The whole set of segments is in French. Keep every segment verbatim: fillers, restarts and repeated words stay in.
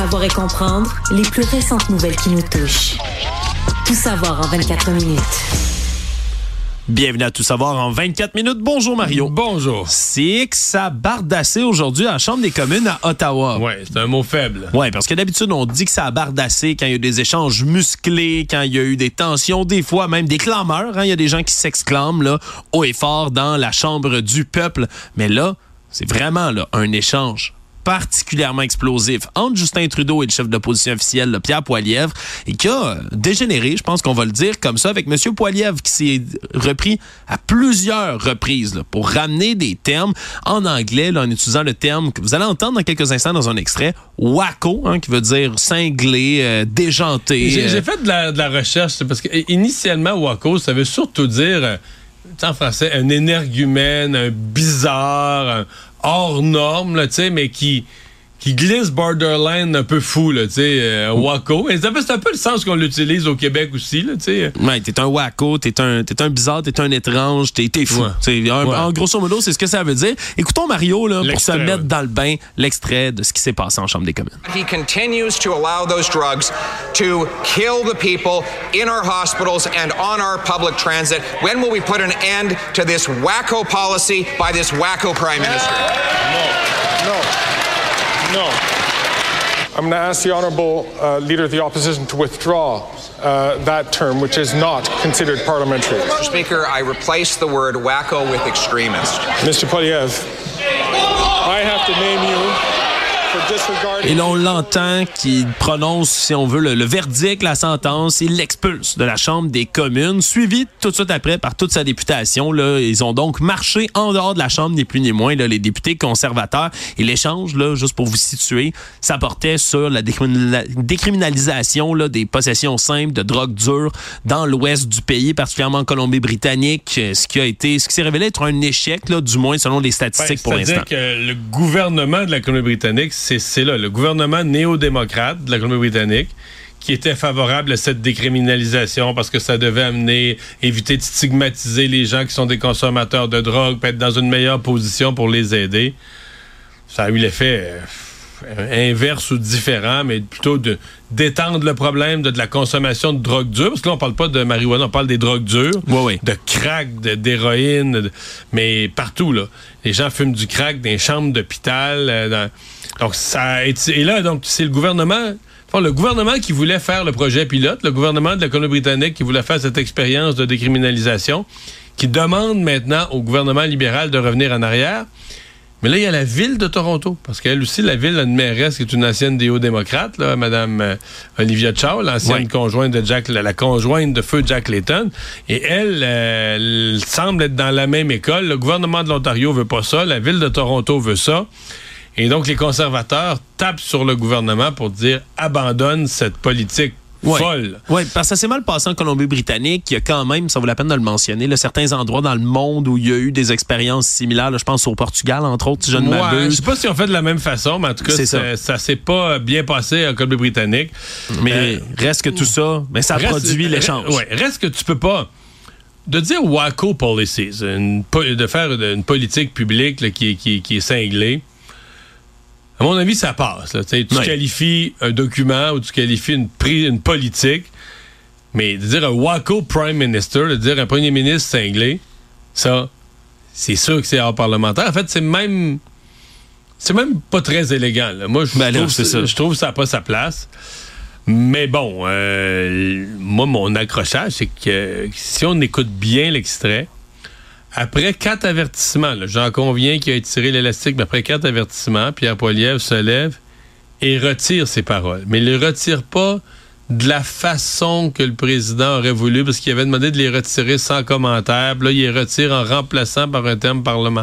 Savoir et comprendre les plus récentes nouvelles qui nous touchent. Tout savoir en vingt-quatre minutes. Bienvenue à Tout savoir en vingt-quatre minutes. Bonjour Mario. Bonjour. C'est que ça bardassé aujourd'hui à la Chambre des communes à Ottawa. Oui, c'est un mot faible. Oui, parce que d'habitude, on dit que ça a bardassé quand il y a eu des échanges musclés, quand il y a eu des tensions, des fois même des clameurs. Hein? Il y a des gens qui s'exclament là, haut et fort dans la Chambre du peuple. Mais là, c'est vraiment là, un échange particulièrement explosif entre Justin Trudeau et le chef de l'opposition officielle, là, Pierre Poilievre, et qui a dégénéré, je pense qu'on va le dire comme ça, avec M. Poilievre qui s'est repris à plusieurs reprises là, pour ramener des termes en anglais, là, en utilisant le terme que vous allez entendre dans quelques instants dans un extrait, wacko, hein, qui veut dire cinglé, euh, déjanté. J'ai, euh... j'ai fait de la, de la recherche, parce que initialement, wacko, ça veut surtout dire, euh, en français, un énergumène, un bizarre, un hors norme, là, tu sais, mais qui, qui glisse borderline un peu fou, là, tu sais, euh, wacko. Et c'est un, peu, c'est un peu le sens qu'on l'utilise au Québec aussi, là, tu sais. Ouais, t'es un wacko, t'es un, t'es un bizarre, t'es un étrange, t'es, t'es fou. Ouais. Un, ouais. En grosso modo, c'est ce que ça veut dire. Écoutons Mario, là, pour se mettre ouais. dans le bain, l'extrait de ce qui s'est passé en Chambre des communes. He continues to allow those drugs to kill the people in our hospitals and on our public transit. When will we put an end to this wacko policy by this wacko Prime Minister? No. No. No. I'm going to ask the Honourable uh, Leader of the Opposition to withdraw uh, that term, which is not considered parliamentary. Mister Speaker, I replace the word wacko with extremist. Mister Poilievre, I have to name you for disregarding... Et là, on l'entend qui prononce, si on veut, le, le verdict, la sentence. Il l'expulse de la Chambre des communes, suivi tout de suite après par toute sa députation. Là, ils ont donc marché en dehors de la Chambre, ni plus ni moins, là, les députés conservateurs. Et l'échange, là, juste pour vous situer, ça portait sur la décriminal- décriminalisation là, des possessions simples de drogue dure dans l'ouest du pays, particulièrement en Colombie-Britannique, ce qui a été, ce qui s'est révélé être un échec, là, du moins selon les statistiques ouais, pour l'instant. C'est-à-dire que le gouvernement de la Colombie-Britannique, c'est, c'est là, le gouvernement néo-démocrate de la Colombie-Britannique qui était favorable à cette décriminalisation parce que ça devait amener, éviter de stigmatiser les gens qui sont des consommateurs de drogue, peut être dans une meilleure position pour les aider. Ça a eu l'effet euh, inverse ou différent, mais plutôt de d'étendre le problème de, de la consommation de drogue dure, parce que là, on parle pas de marijuana, on parle des drogues dures, oui, oui. de crack, de, d'héroïne, de, mais partout, là. Les gens fument du crack dans les chambres d'hôpital. Euh, dans, donc, ça a été, et là, donc, c'est le gouvernement... Enfin, le gouvernement qui voulait faire le projet pilote, le gouvernement de la Colombie-Britannique qui voulait faire cette expérience de décriminalisation, qui demande maintenant au gouvernement libéral de revenir en arrière. Mais là, il y a la ville de Toronto, parce qu'elle aussi, la ville, a une mairesse qui est une ancienne déo-démocrate, là, Mme euh, Olivia Chow, l'ancienne ouais. conjointe de Jack, la, la conjointe de feu Jack Layton. Et elle, euh, elle semble être dans la même école. Le gouvernement de l'Ontario veut pas ça, la ville de Toronto veut ça. Et donc, les conservateurs tapent sur le gouvernement pour dire « abandonne cette politique ouais. folle ». Oui, parce que ça s'est mal passé en Colombie-Britannique. Il y a quand même, ça vaut la peine de le mentionner, là, certains endroits dans le monde où il y a eu des expériences similaires. Là, je pense au Portugal, entre autres, si je ne ouais, m'abuse. Je sais pas si on fait de la même façon, mais en tout cas, c'est ça. ça s'est pas bien passé en Colombie-Britannique. Mais euh, reste que tout ça, mais ça reste, produit l'échange. Oui, reste que tu peux pas... De dire wacko policies, une, de faire une politique publique là, qui, qui, qui est cinglée, à mon avis, ça passe. Là. Tu oui. qualifies un document ou tu qualifies une, une politique, mais de dire un wacko prime minister, de dire un premier ministre cinglé, ça, c'est sûr que c'est hors parlementaire. En fait, c'est même c'est même pas très élégant. Là. Moi, je ben trouve, c'est ça. je trouve que ça n'a pas sa place. Mais bon, euh, moi, mon accrochage, c'est que si on écoute bien l'extrait, après quatre avertissements, là, j'en conviens qu'il a tiré l'élastique, mais après quatre avertissements, Pierre Poilievre se lève et retire ses paroles. Mais il ne les retire pas de la façon que le président aurait voulu, parce qu'il avait demandé de les retirer sans commentaire. Puis là, il les retire en remplaçant par un terme parlement.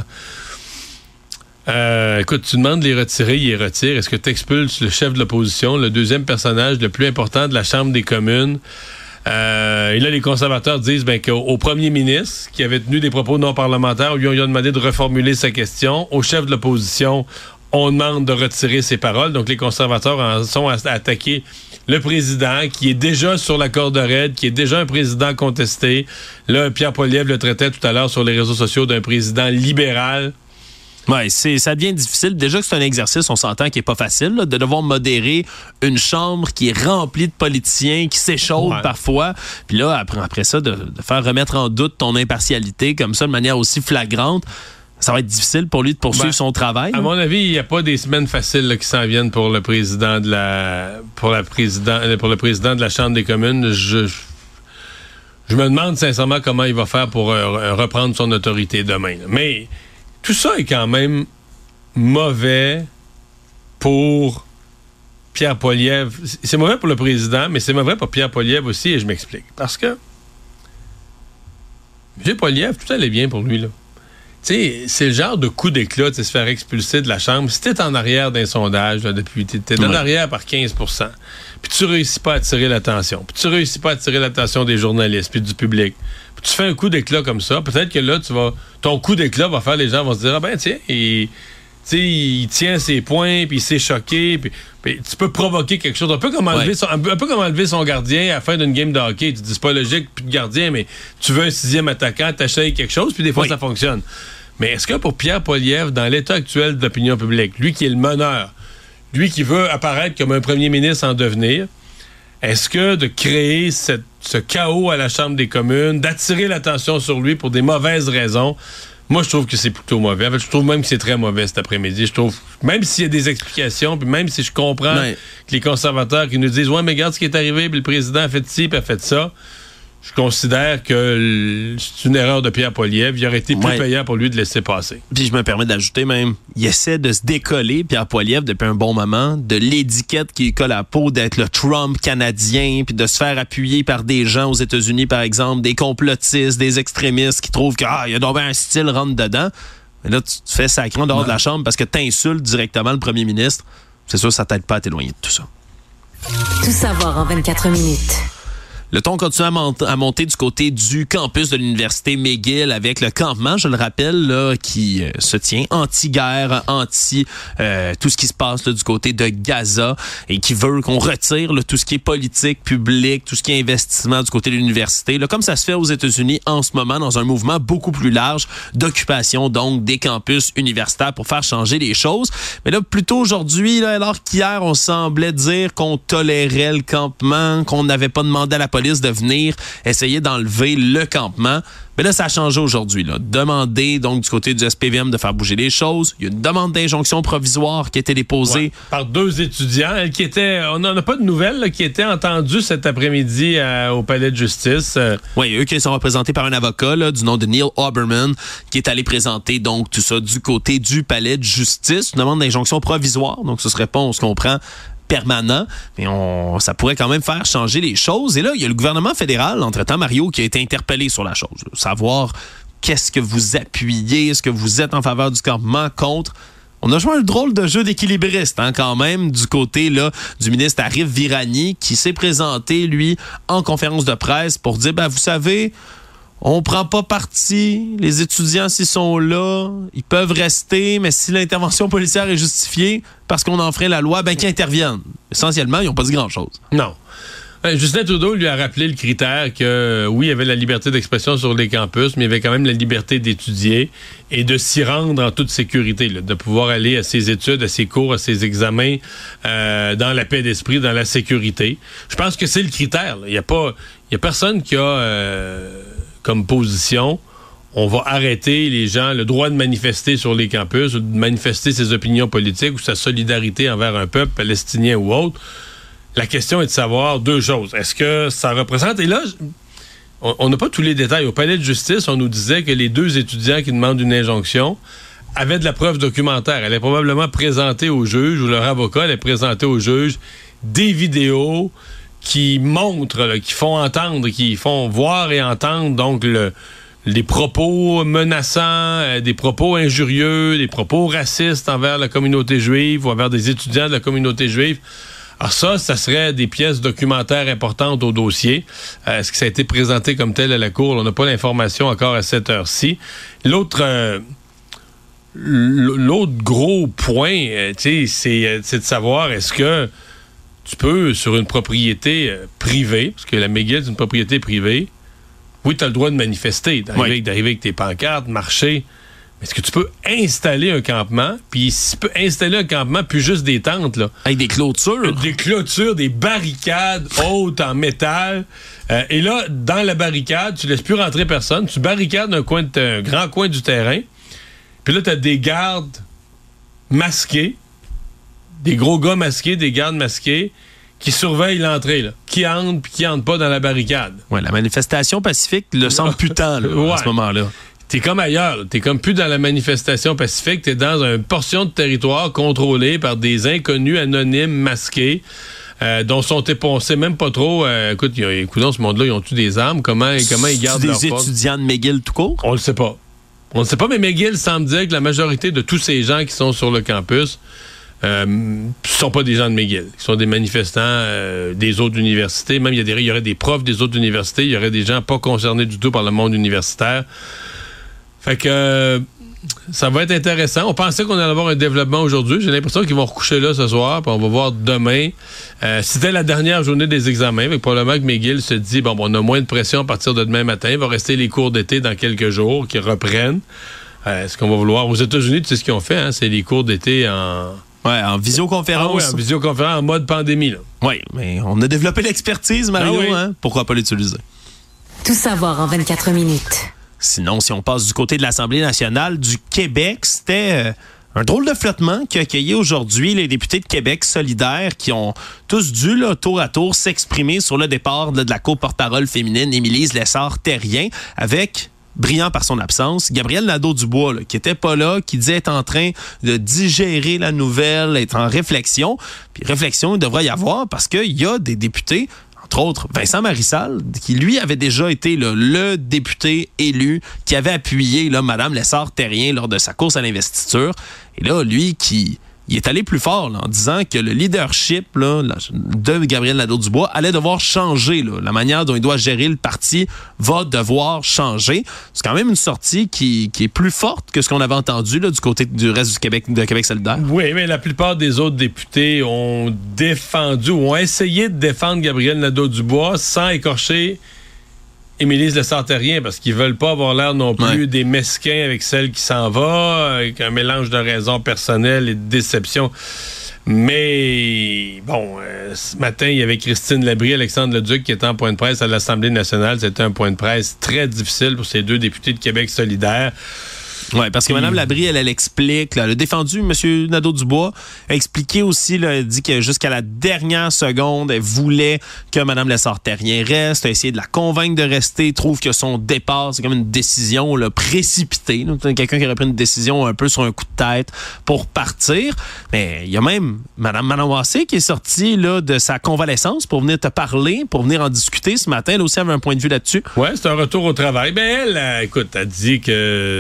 Euh, écoute, tu demandes de les retirer, il les retire. Est-ce que tu expulses le chef de l'opposition, le deuxième personnage le plus important de la Chambre des communes? Euh, et là, les conservateurs disent ben, qu'au au premier ministre, qui avait tenu des propos non parlementaires, on lui a demandé de reformuler sa question. Au chef de l'opposition, on demande de retirer ses paroles. Donc, les conservateurs en sont à, à attaquer le président, qui est déjà sur la corde raide, qui est déjà un président contesté. Là, Pierre Poilievre le traitait tout à l'heure sur les réseaux sociaux d'un président libéral. Oui, ça devient difficile. Déjà que c'est un exercice, on s'entend, qui n'est pas facile, là, de devoir modérer une chambre qui est remplie de politiciens, qui s'échaudent ouais. parfois. Puis là, après, après ça, de, de faire remettre en doute ton impartialité comme ça, de manière aussi flagrante, ça va être difficile pour lui de poursuivre ben, son travail. À là. Mon avis, il n'y a pas des semaines faciles là, qui s'en viennent pour le président de la pour la président pour le président de la Chambre des communes. Je, je me demande sincèrement comment il va faire pour euh, reprendre son autorité demain. Là. Mais tout ça est quand même mauvais pour Pierre Poilievre. C'est mauvais pour le président, mais c'est mauvais pour Pierre Poilievre aussi, et je m'explique. Parce que M. Poilievre, tout allait bien pour lui, là. Tu sais, c'est le genre de coup d'éclat de se faire expulser de la Chambre. Si t'es en arrière d'un sondage, là, depuis, t'es, t'es en arrière par quinze pour cent, puis tu réussis pas à attirer l'attention, puis tu réussis pas à attirer l'attention des journalistes, puis du public, puis tu fais un coup d'éclat comme ça, peut-être que là, tu vas, ton coup d'éclat va faire, les gens vont se dire, ah ben tiens, il, il tient ses points, puis il s'est choqué, puis, puis tu peux provoquer quelque chose, un peu comme enlever, ouais. son, un peu, un peu comme enlever son gardien à la fin d'une game de hockey. Tu dis, c'est pas logique, plus de gardien, mais tu veux un sixième attaquant, t'achètes quelque chose, puis des fois, oui. ça fonctionne. Mais est-ce que pour Pierre Poilievre, dans l'état actuel de l'opinion publique, lui qui est le meneur, lui qui veut apparaître comme un premier ministre en devenir, est-ce que de créer cette, ce chaos à la Chambre des communes, d'attirer l'attention sur lui pour des mauvaises raisons, moi, je trouve que c'est plutôt mauvais. En fait, je trouve même que c'est très mauvais cet après-midi. Je trouve, même s'il y a des explications, puis même si je comprends ouais. que les conservateurs qui nous disent « Ouais, mais regarde ce qui est arrivé, puis le président a fait ci, puis a fait ça », je considère que c'est une erreur de Pierre Poilievre. Il aurait été plus ouais. payant pour lui de laisser passer. Puis je me permets d'ajouter même, il essaie de se décoller, Pierre Poilievre, depuis un bon moment, de l'étiquette qui colle à la peau d'être le Trump canadien, puis de se faire appuyer par des gens aux États-Unis, par exemple, des complotistes, des extrémistes qui trouvent qu'il ah, y a donc un style rentre dedans. Mais là, tu te fais sacré en dehors ouais. de la Chambre parce que tu insultes directement le premier ministre. C'est sûr, ça t'aide pas à t'éloigner de tout ça. Tout savoir en vingt-quatre minutes. Le ton continue à, mont- à monter du côté du campus de l'Université McGill avec le campement, je le rappelle, là, qui euh, se tient anti-guerre, anti euh, tout ce qui se passe là, du côté de Gaza et qui veut qu'on retire là, tout ce qui est politique, public, tout ce qui est investissement du côté de l'université. Là, comme ça se fait aux États-Unis en ce moment dans un mouvement beaucoup plus large d'occupation donc des campus universitaires pour faire changer les choses. Mais là, plutôt aujourd'hui, là, alors qu'hier, on semblait dire qu'on tolérait le campement, qu'on n'avait pas demandé à la police de venir essayer d'enlever le campement. Mais là, ça a changé aujourd'hui. Là. Demander donc du côté du S P V M de faire bouger les choses. Il y a une demande d'injonction provisoire qui a été déposée. Ouais, par deux étudiants qui étaient, on n'en a pas de nouvelles, là, qui étaient entendus cet après-midi à, au palais de justice. Euh. Oui, eux qui sont représentés par un avocat là, du nom de Neil Oberman qui est allé présenter donc tout ça du côté du palais de justice. Une demande d'injonction provisoire. Donc, ce serait pas, on se comprend, permanent, mais on, ça pourrait quand même faire changer les choses. Et là, il y a le gouvernement fédéral, entre-temps, Mario, qui a été interpellé sur la chose. Là. Savoir qu'est-ce que vous appuyez, est-ce que vous êtes en faveur du campement, contre. On a joué un drôle de jeu d'équilibriste, hein, quand même, du côté là du ministre Arif Virani, qui s'est présenté, lui, en conférence de presse pour dire, ben, vous savez, on prend pas parti. Les étudiants, s'ils sont là, ils peuvent rester, mais si l'intervention policière est justifiée parce qu'on enfreint la loi, ben qu'ils interviennent. Essentiellement, ils n'ont pas dit grand-chose. Non. Justin Trudeau lui a rappelé le critère que, oui, il y avait la liberté d'expression sur les campus, mais il y avait quand même la liberté d'étudier et de s'y rendre en toute sécurité, là, de pouvoir aller à ses études, à ses cours, à ses examens, euh, dans la paix d'esprit, dans la sécurité. Je pense que c'est le critère. Il n'y a pas, il y a personne qui a euh, comme position, on va arrêter les gens, le droit de manifester sur les campus, ou de manifester ses opinions politiques ou sa solidarité envers un peuple palestinien ou autre. La question est de savoir deux choses. Est-ce que ça représente... Et là, on n'a pas tous les détails. Au palais de justice, on nous disait que les deux étudiants qui demandent une injonction avaient de la preuve documentaire. Elle est probablement présentée au juge, ou leur avocat allait présenter au juge des vidéos qui montrent, là, qui font entendre, qui font voir et entendre donc le, les propos menaçants, euh, des propos injurieux, des propos racistes envers la communauté juive ou envers des étudiants de la communauté juive. Alors ça, ça serait des pièces documentaires importantes au dossier. Euh, est-ce que ça a été présenté comme tel à la Cour? On n'a pas l'information encore à cette heure-ci. L'autre, euh, l'autre gros point, euh, tu sais, c'est, c'est de savoir est-ce que tu peux, sur une propriété euh, privée, parce que la McGill, c'est une propriété privée, oui, tu as le droit de manifester, d'arriver, oui. d'arriver avec tes pancartes, marcher, Est-ce que tu peux installer un campement, puis si tu peux installer un campement, puis juste des tentes, là. Avec des clôtures. Des clôtures, des barricades hautes en métal. Euh, et là, dans la barricade, tu laisses plus rentrer personne. Tu barricades un, coin de, un grand coin du terrain. Puis là, tu as des gardes masqués, des gros gars masqués, des gardes masqués, qui surveillent l'entrée, là. Qui entrent, puis qui entrent pas dans la barricade. Ouais, la manifestation pacifique le semble putain, là, ouais. à ce moment-là. T'es comme ailleurs, là. T'es comme plus dans la manifestation pacifique, t'es dans une portion de territoire contrôlée par des inconnus anonymes masqués, euh, dont sont on sait même pas trop. Euh, écoute, écoute, dans ce monde-là, ils ont-tu des armes? Comment, comment ils gardent leur des poste? Étudiants de McGill tout court? On le sait pas. On le sait pas, mais McGill semble dire que la majorité de tous ces gens qui sont sur le campus euh, sont pas des gens de McGill. Ils sont des manifestants euh, des autres universités. Même il y, a des, il y aurait des profs des autres universités. Il y aurait des gens pas concernés du tout par le monde universitaire. Fait que euh, ça va être intéressant. On pensait qu'on allait avoir un développement aujourd'hui. J'ai l'impression qu'ils vont recoucher là ce soir, puis on va voir demain. Euh, c'était la dernière journée des examens. Fait que probablement que McGill se dit, bon, bon, on a moins de pression à partir de demain matin. Il va rester les cours d'été dans quelques jours qui reprennent. Euh, est-ce qu'on va vouloir... Aux États-Unis, tu sais ce qu'ils ont fait, hein? C'est les cours d'été en... Ouais, en visioconférence. Ah ouais, en visioconférence, en mode pandémie, là. Oui, mais on a développé l'expertise, Mario, ah oui. hein? Pourquoi pas l'utiliser? Tout savoir en vingt-quatre minutes. Sinon, si on passe du côté de l'Assemblée nationale du Québec, c'était euh, un drôle de flottement qui a accueilli aujourd'hui les députés de Québec solidaires qui ont tous dû, là, tour à tour, s'exprimer sur le départ là, de la co-porte-parole féminine Émilise Lessard-Terrien avec... brillant par son absence, Gabriel Nadeau-Dubois, là, qui était pas là, qui disait être en train de digérer la nouvelle, être en réflexion. Puis réflexion, il devrait y avoir parce qu'il y a des députés, entre autres Vincent Marissal, qui lui avait déjà été là, le député élu qui avait appuyé là, Mme Lessard-Terrien lors de sa course à l'investiture. Et là, lui qui... il est allé plus fort là, en disant que le leadership là, de Gabriel Nadeau-Dubois allait devoir changer. Là. La manière dont il doit gérer le parti va devoir changer. C'est quand même une sortie qui, qui est plus forte que ce qu'on avait entendu là, du côté du reste du Québec, de Québec solidaire. Oui, mais la plupart des autres députés ont défendu ou ont essayé de défendre Gabriel Nadeau-Dubois sans écorcher Émilise Lessard-Terrien, parce qu'ils veulent pas avoir l'air non plus ouais. des mesquins avec celle qui s'en va, avec un mélange de raisons personnelles et de déception. Mais, bon, euh, ce matin, il y avait Christine Labrie, Alexandre Leduc qui était en point de presse à l'Assemblée nationale. C'était un point de presse très difficile pour ces deux députés de Québec solidaire. Oui, parce que Mme Labrie, elle, elle explique, là, elle a défendu M. Nadeau-Dubois, a expliqué aussi, là, elle dit que jusqu'à la dernière seconde, elle voulait que Mme Lessard-Terrien reste, a essayé de la convaincre de rester, trouve que son départ, c'est comme une décision là, précipitée. Là. Quelqu'un qui aurait pris une décision un peu sur un coup de tête pour partir. Mais il y a même Mme Manawassé qui est sortie là, de sa convalescence pour venir te parler, pour venir en discuter ce matin. Elle aussi avait un point de vue là-dessus. Oui, c'est un retour au travail. Ben elle, euh, écoute, elle dit que...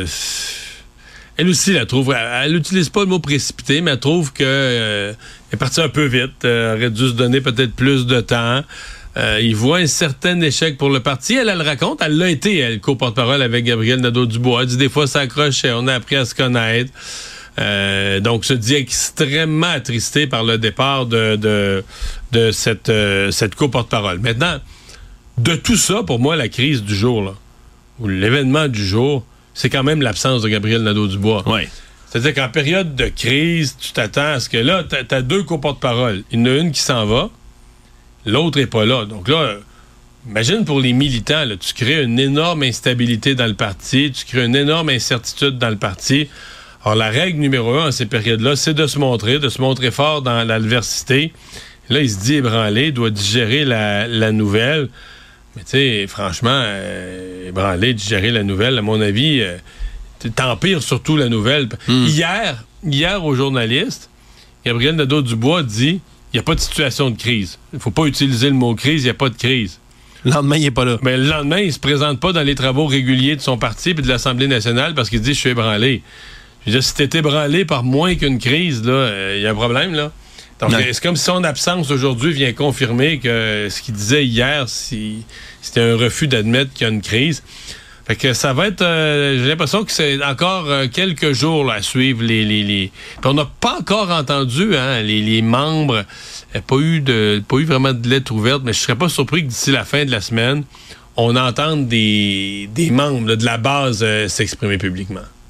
Elle aussi, elle trouve, elle n'utilise pas le mot précipité, mais elle trouve qu'elle euh, est partie un peu vite. Elle euh, aurait dû se donner peut-être plus de temps. Euh, il voit un certain échec pour le parti. Elle, elle le raconte. Elle l'a été, elle, co-porte-parole avec Gabriel Nadeau-Dubois. Elle dit des fois, ça accrochait. On a appris à se connaître. Euh, donc, se dit extrêmement attristé par le départ de, de, de cette, euh, cette co-porte-parole. Maintenant, de tout ça, pour moi, la crise du jour, là, ou l'événement du jour, c'est quand même l'absence de Gabriel Nadeau-Dubois. Oui. C'est-à-dire qu'en période de crise, tu t'attends à ce que là, t'as, t'as deux co-porte-parole. Il y en a une qui s'en va, l'autre n'est pas là. Donc là, imagine pour les militants, là, tu crées une énorme instabilité dans le parti, tu crées une énorme incertitude dans le parti. Alors la règle numéro un en ces périodes-là, c'est de se montrer, de se montrer fort dans l'adversité. Là, il se dit ébranlé, doit digérer la, la nouvelle. Mais tu sais, franchement, euh, ébranler, digérer la nouvelle, à mon avis, euh, t'empires surtout la nouvelle. Mm. Hier, hier, aux journalistes, Gabriel Nadeau-Dubois dit il n'y a pas de situation de crise. Il ne faut pas utiliser le mot crise, il n'y a pas de crise. Le lendemain, il n'est pas là. Mais le lendemain, il ne se présente pas dans les travaux réguliers de son parti et de l'Assemblée nationale parce qu'il dit je suis ébranlé. Je veux dire, si t'es ébranlé par moins qu'une crise, il euh, y a un problème, là. Donc, non. C'est comme si son absence aujourd'hui vient confirmer que ce qu'il disait hier, si, c'était un refus d'admettre qu'il y a une crise. Fait que ça va être... Euh, j'ai l'impression que c'est encore euh, quelques jours là, à suivre les... les, les... Puis on n'a pas encore entendu hein, les, les membres. Il n'y a pas eu, de, pas eu vraiment de lettre ouverte, mais je ne serais pas surpris que d'ici la fin de la semaine, on entende des, des membres là, de la base euh, s'exprimer publiquement.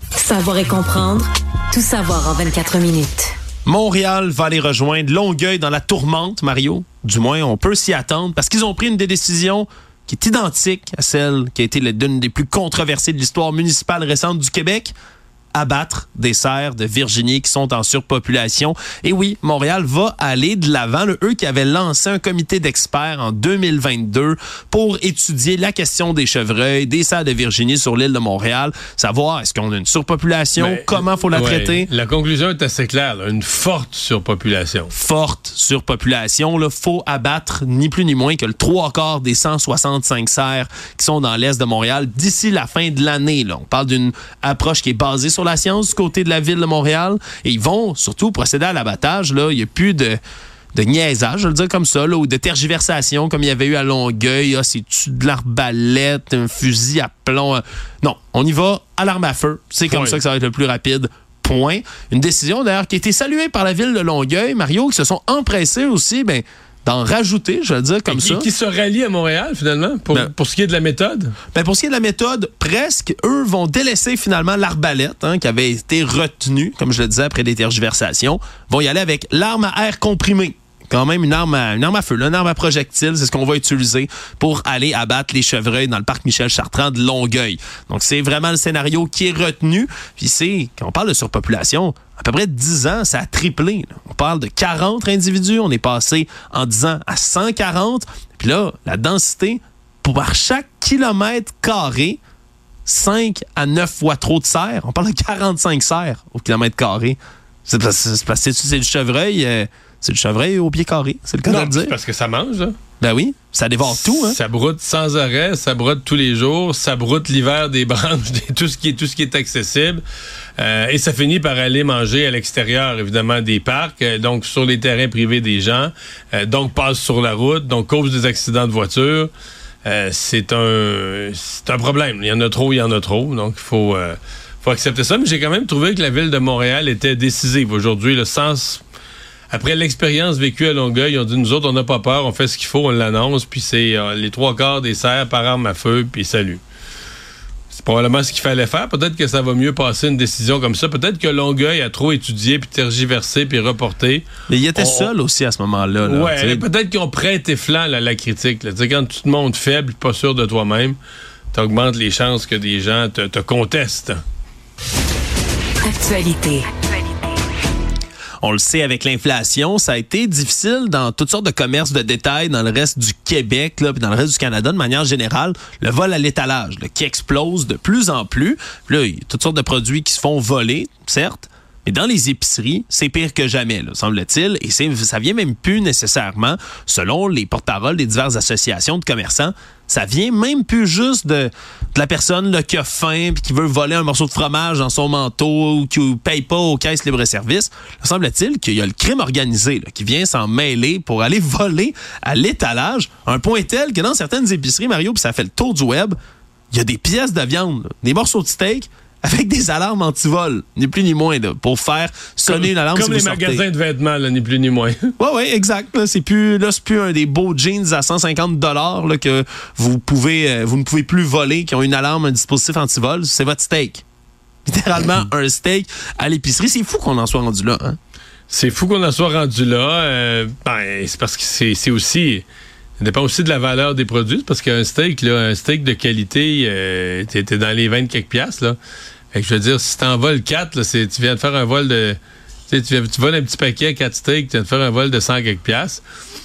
Savoir et comprendre, tout savoir en vingt-quatre minutes. Montréal va aller rejoindre Longueuil dans la tourmente, Mario. Du moins, on peut s'y attendre parce qu'ils ont pris une des décisions qui est identique à celle qui a été l'une des plus controversées de l'histoire municipale récente du Québec. Abattre des cerfs de Virginie qui sont en surpopulation. Et oui, Montréal va aller de l'avant. Eux qui avaient lancé un comité d'experts en deux mille vingt-deux pour étudier la question des chevreuils, des cerfs de Virginie sur l'île de Montréal, savoir est-ce qu'on a une surpopulation, mais, comment faut la ouais, traiter. La conclusion est assez claire, là, une forte surpopulation. Forte surpopulation. Il faut abattre ni plus ni moins que le trois quarts des cent soixante-cinq cerfs qui sont dans l'est de Montréal d'ici la fin de l'année. Là. On parle d'une approche qui est basée sur la science du côté de la ville de Montréal et ils vont surtout procéder à l'abattage. Là. Il n'y a plus de, de niaisage, je vais le dire comme ça, là, ou de tergiversation comme il y avait eu à Longueuil. Ah, c'est-tu de l'arbalète, un fusil à plomb? Non, on y va à l'arme à feu. C'est comme oui. ça que ça va être le plus rapide. Point. Une décision d'ailleurs qui a été saluée par la ville de Longueuil, Mario, qui se sont empressés aussi, ben, d'en rajouter, je vais le dire comme qui, ça. Qui se rallient à Montréal, finalement, pour, ben, pour ce qui est de la méthode? Ben pour ce qui est de la méthode, presque, eux vont délaisser finalement l'arbalète, hein, qui avait été retenue, comme je le disais, après des tergiversations, vont y aller avec l'arme à air comprimé. Quand même une arme à, une arme à feu, là, une arme à projectile, c'est ce qu'on va utiliser pour aller abattre les chevreuils dans le parc Michel-Chartrand de Longueuil. Donc, c'est vraiment le scénario qui est retenu. Puis c'est, quand on parle de surpopulation, à peu près dix ans, ça a triplé. Là. On parle de quarante individus, on est passé en dix ans à cent quarante. Puis là, la densité, pour chaque kilomètre carré, cinq à neuf fois trop de cerfs. On parle de quarante-cinq cerfs au kilomètre carré. C'est parce que c'est, c'est du chevreuil... Euh, C'est le chevreuil au pied carré, c'est le cas de le dire. C'est parce que ça mange, là. Ben oui, ça dévore tout, hein. Ça broute sans arrêt, ça broute tous les jours, ça broute l'hiver des branches, tout ce qui est, tout ce qui est accessible. Euh, et ça finit par aller manger à l'extérieur, évidemment, des parcs, euh, donc sur les terrains privés des gens, euh, donc passe sur la route, donc cause des accidents de voiture. Euh, c'est un c'est un problème. Il y en a trop, il y en a trop. Donc, il faut, euh, faut accepter ça. Mais j'ai quand même trouvé que la ville de Montréal était décisive aujourd'hui, le sens... Après l'expérience vécue à Longueuil, on dit, nous autres, on n'a pas peur, on fait ce qu'il faut, on l'annonce, puis c'est euh, les trois quarts des cerfs par arme à feu, puis salut. C'est probablement ce qu'il fallait faire. Peut-être que ça va mieux passer une décision comme ça. Peut-être que Longueuil a trop étudié, puis tergiversé, puis reporté. Mais il était on, seul aussi à ce moment-là. Là, ouais, t'sais. Peut-être qu'ils ont prêté flanc là, à la critique. Là. Quand tu te montres faible, pas sûr de toi-même, t'augmentes les chances que des gens te, te contestent. Actualité. On le sait, avec l'inflation, ça a été difficile dans toutes sortes de commerces de détail dans le reste du Québec, là, puis dans le reste du Canada, de manière générale. Le vol à l'étalage, là, qui explose de plus en plus. Puis là, il y a toutes sortes de produits qui se font voler, certes, mais dans les épiceries, c'est pire que jamais, là, semble-t-il. Et c'est, ça vient même plus nécessairement, selon les porte-paroles des diverses associations de commerçants, ça vient même plus juste de, de la personne là, qui a faim puis qui veut voler un morceau de fromage dans son manteau ou qui ne paye pas aux caisses libre-service. Semble-t-il qu'il y a le crime organisé là, qui vient s'en mêler pour aller voler à l'étalage, à un point tel que dans certaines épiceries, Mario, puis ça fait le tour du web, il y a des pièces de viande, là, des morceaux de steak avec des alarmes anti-vol, ni plus ni moins, là, pour faire sonner comme, une alarme comme si les vous magasins sortez. de vêtements, là, ni plus ni moins. Oui, oui, exact. Là, c'est plus, là, c'est plus un des beaux jeans à cent cinquante dollars là, que vous, pouvez, euh, vous ne pouvez plus voler, qui ont une alarme, un dispositif anti-vol. C'est votre steak. Littéralement, un steak à l'épicerie. C'est fou qu'on en soit rendu là. Hein? C'est fou qu'on en soit rendu là. Euh, ben, c'est parce que c'est, c'est aussi... Ça dépend aussi de la valeur des produits, parce qu'un steak, là, un steak de qualité, euh, t'es, t'es dans les vingt quelques piastres, là. Fait que je veux dire, si t'en voles quatre, là, c'est, tu viens de faire un vol de... Tu, tu, tu voles un petit paquet à quatre steaks, tu viens de faire un vol de cent quelques piastres.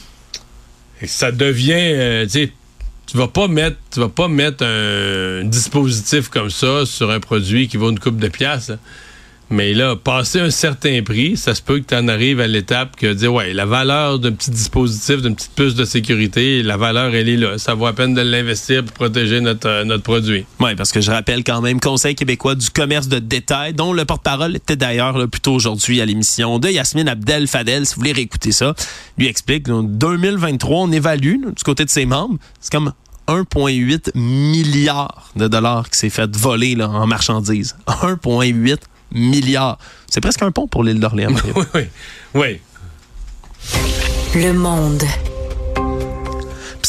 Et ça devient... Euh, tu sais, tu vas pas mettre, tu vas pas mettre un, un dispositif comme ça sur un produit qui vaut une couple de piastres, là. Mais là, passer un certain prix, ça se peut que tu en arrives à l'étape que dire, ouais, la valeur d'un petit dispositif, d'une petite puce de sécurité, la valeur, elle est là. Ça vaut la peine de l'investir pour protéger notre, euh, notre produit. Oui, parce que je rappelle quand même Conseil québécois du commerce de détail, dont le porte-parole était d'ailleurs là, plus tôt aujourd'hui à l'émission de Yasmine Abdel Fadel, si vous voulez réécouter ça. Lui explique, en deux mille vingt-trois, on évalue, là, du côté de ses membres, c'est comme un virgule huit milliard de dollars qui s'est fait voler là, en marchandises. un virgule huit milliards. C'est presque un pont pour l'île d'Orléans. oui, oui, oui. Le Monde. Puis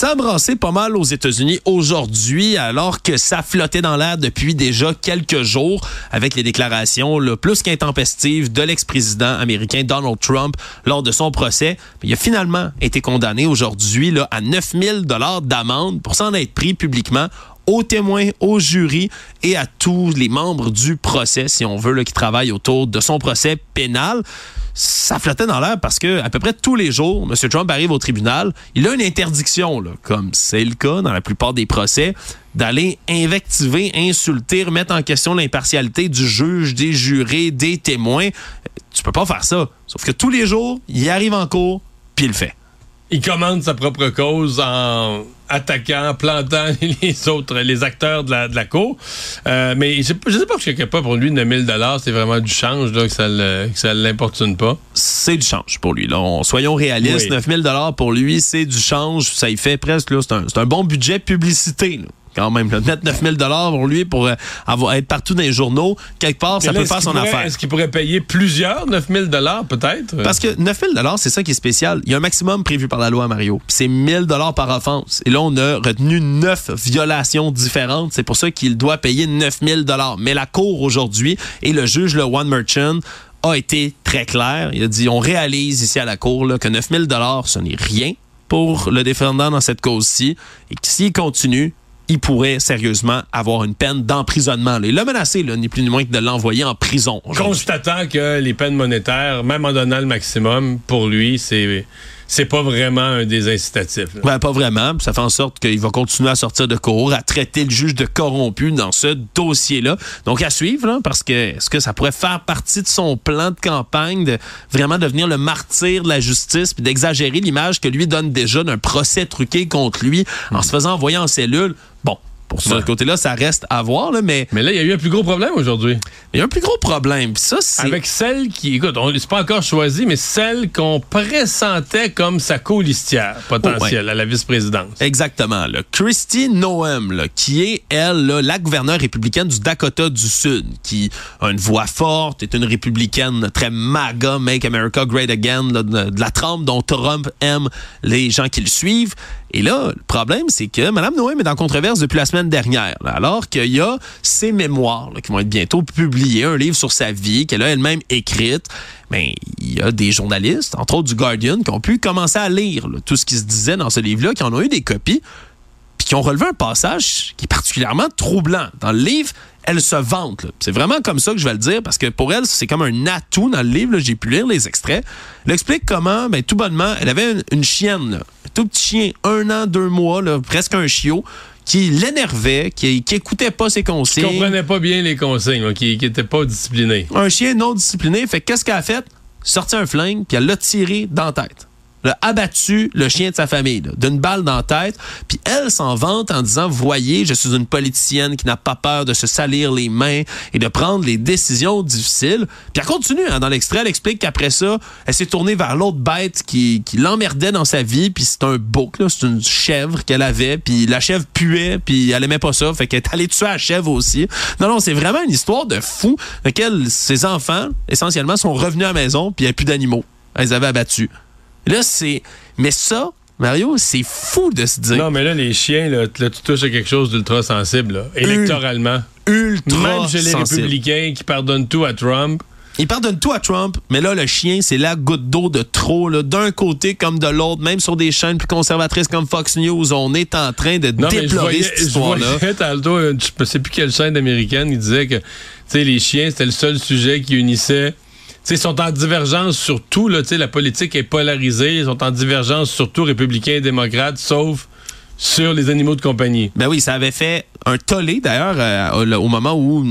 Ça a brassé pas mal aux États-Unis aujourd'hui, alors que ça flottait dans l'air depuis déjà quelques jours avec les déclarations là, plus qu'intempestives de l'ex-président américain Donald Trump lors de son procès. Il a finalement été condamné aujourd'hui là, à neuf mille dollars d'amende pour s'en être pris publiquement aux témoins, au jury et à tous les membres du procès, si on veut, là, qui travaillent autour de son procès pénal. Ça flottait dans l'air parce que à peu près tous les jours, M. Trump arrive au tribunal, il a une interdiction, là, comme c'est le cas dans la plupart des procès, d'aller invectiver, insulter, remettre en question l'impartialité du juge, des jurés, des témoins. Tu peux pas faire ça. Sauf que tous les jours, il arrive en cours, puis il le fait. Il commande sa propre cause en attaquant, plantant les autres, les acteurs de la, de la cour. Euh, mais je ne sais pas que quelque part pour lui, neuf mille dollars, c'est vraiment du change, là, que ça ne l'importune pas. C'est du change pour lui. Là. On, soyons réalistes, oui. neuf mille dollars pour lui, c'est du change. Ça y fait presque, là, c'est un, c'est un bon budget publicité, là. Quand même, là, mettre neuf mille dollars pour lui pour euh, avoir, être partout dans les journaux, quelque part, ça là, peut faire son pourrait, affaire. Est-ce qu'il pourrait payer plusieurs neuf mille dollars peut-être? Parce que neuf mille dollars, c'est ça qui est spécial. Il y a un maximum prévu par la loi, Mario. C'est mille dollars par offense. Et là, on a retenu neuf violations différentes. C'est pour ça qu'il doit payer neuf mille dollars. Mais la cour aujourd'hui et le juge, le One Merchant, a été très clair. Il a dit, on réalise ici à la cour là, que neuf mille dollars, ce n'est rien pour le défendant dans cette cause-ci. Et que s'il continue, il pourrait sérieusement avoir une peine d'emprisonnement. Il l'a menacé, là, ni plus ni moins que de l'envoyer en prison. Constatant que les peines monétaires, même en donnant le maximum, pour lui, c'est... c'est pas vraiment un des incitatifs. Ben, pas vraiment. Ça fait en sorte qu'il va continuer à sortir de cour, à traiter le juge de corrompu dans ce dossier-là. Donc, à suivre, là, parce que est-ce que ça pourrait faire partie de son plan de campagne de vraiment devenir le martyr de la justice puis d'exagérer l'image que lui donne déjà d'un procès truqué contre lui en mmh. se faisant envoyer en cellule? Bon. Pour ce ouais. côté-là, ça reste à voir, là, mais... Mais là, il y a eu un plus gros problème aujourd'hui. Il y a un plus gros problème, puis ça, c'est... Avec celle qui... Écoute, on c'est pas encore choisi, mais celle qu'on pressentait comme sa colistière potentielle oh, ouais. à la vice-présidence. Exactement. Là. Kristi Noem, là, qui est, elle, là, la gouverneure républicaine du Dakota du Sud, qui a une voix forte, est une républicaine très MAGA, Make America Great Again, là, de, de la trempe dont Trump aime les gens qui le suivent. Et là, le problème, c'est que Mme Noem est en controverse depuis la semaine dernière, là, alors qu'il y a ses mémoires là, qui vont être bientôt publiées, un livre sur sa vie qu'elle a elle-même écrite. Mais il y a des journalistes, entre autres du Guardian, qui ont pu commencer à lire là, tout ce qui se disait dans ce livre-là, qui en ont eu des copies, puis qui ont relevé un passage qui est particulièrement troublant. Dans le livre, elle se vante. Là. C'est vraiment comme ça que je vais le dire, parce que pour elle, c'est comme un atout dans le livre. Là, j'ai pu lire les extraits. Elle explique comment, ben, tout bonnement, elle avait une, une chienne, là, un tout petit chien, un an, deux mois, là, presque un chiot, qui l'énervait, qui, qui écoutait pas ses consignes. Qui comprenait pas bien les consignes, là, qui, qui était pas discipliné. Un chien non discipliné. Fait qu'est-ce qu'elle a fait? Sorti un flingue, puis elle l'a tiré dans la tête. Elle a abattu le chien de sa famille, là, d'une balle dans la tête. Puis elle s'en vante en disant, voyez, je suis une politicienne qui n'a pas peur de se salir les mains et de prendre les décisions difficiles. Puis elle continue, hein, dans l'extrait, elle explique qu'après ça, elle s'est tournée vers l'autre bête qui, qui l'emmerdait dans sa vie. Puis c'est un bouc, là, c'est une chèvre qu'elle avait. Puis la chèvre puait, puis elle aimait pas ça. Fait qu'elle est allée tuer la chèvre aussi. Non, non, c'est vraiment une histoire de fou dans laquelle ses enfants, essentiellement, sont revenus à la maison, puis il n'y a plus d'animaux. Elle les avait abattus. Là, c'est... Mais ça, Mario, c'est fou de se dire... Non, mais là, les chiens, là, là tu touches à quelque chose d'ultra sensible, là, électoralement. Ultra Même chez les sensible. Républicains qui pardonnent tout à Trump. Ils pardonnent tout à Trump, mais là, le chien, c'est la goutte d'eau de trop, là, d'un côté comme de l'autre. Même sur des chaînes plus conservatrices comme Fox News, on est en train de non, déplorer voyais, cette histoire-là. Je voyais tantôt, je ne sais plus quelle chaîne américaine, il disait que les chiens, c'était le seul sujet qui unissait... T'sais, ils sont en divergence sur tout. Là, la politique est polarisée. Ils sont en divergence sur tout, républicains et démocrates, sauf sur les animaux de compagnie. Ben oui, ça avait fait un tollé, d'ailleurs, euh, au moment où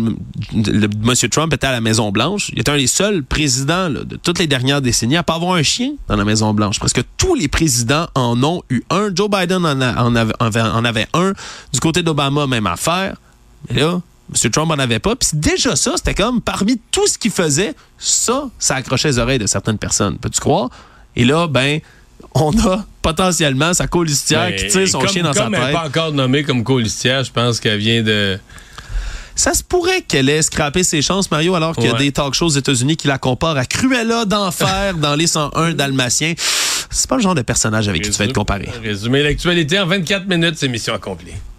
M. Trump était à la Maison-Blanche. Il était un des seuls présidents là, de toutes les dernières décennies à pas avoir un chien dans la Maison-Blanche. Presque tous les présidents en ont eu un. Joe Biden en, a, en, avait, en avait un. Du côté d'Obama, même affaire. Mais là... M. Trump en avait pas. Puis déjà ça, c'était comme parmi tout ce qu'il faisait, ça, ça accrochait les oreilles de certaines personnes. Peux-tu croire? Et là, ben, on a potentiellement sa colistière qui tire son comme, chien dans sa tête. Comme elle n'est pas encore nommée comme colistière, je pense qu'elle vient de... ça se pourrait qu'elle ait scrappé ses chances, Mario, alors qu'il y a ouais. des talk shows aux États-Unis qui la comparent à Cruella d'Enfer dans les cent un Dalmatiens. C'est pas le genre de personnage avec Résumé, qui tu vas être comparé. Résumer l'actualité en vingt-quatre minutes, c'est mission accomplie.